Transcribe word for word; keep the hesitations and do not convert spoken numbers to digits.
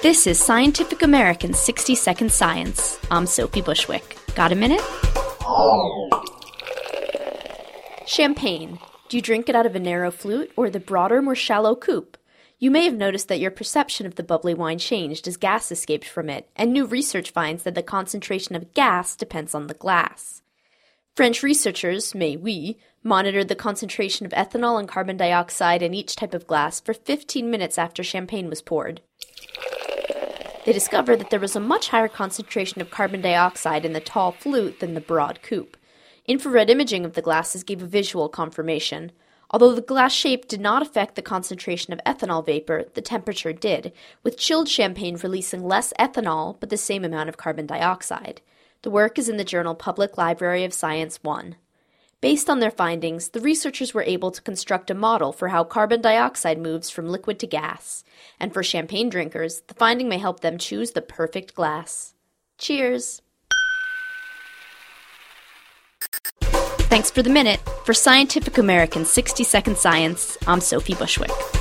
This is Scientific American's sixty second Science. I'm Sophie Bushwick. Got a minute? Champagne. Do you drink it out of a narrow flute or the broader, more shallow coupe? You may have noticed that your perception of the bubbly wine changed as gas escaped from it, and new research finds that the concentration of gas depends on the glass. French researchers, mais oui, monitored the concentration of ethanol and carbon dioxide in each type of glass for fifteen minutes after champagne was poured. They discovered that there was a much higher concentration of carbon dioxide in the tall flute than the broad coupe. Infrared imaging of the glasses gave a visual confirmation. Although the glass shape did not affect the concentration of ethanol vapor, the temperature did, with chilled champagne releasing less ethanol but the same amount of carbon dioxide. The work is in the journal Public Library of Science one. Based on their findings, the researchers were able to construct a model for how carbon dioxide moves from liquid to gas. And for champagne drinkers, the finding may help them choose the perfect glass. Cheers! Thanks for the minute. For Scientific American's sixty second Science, I'm Sophie Bushwick.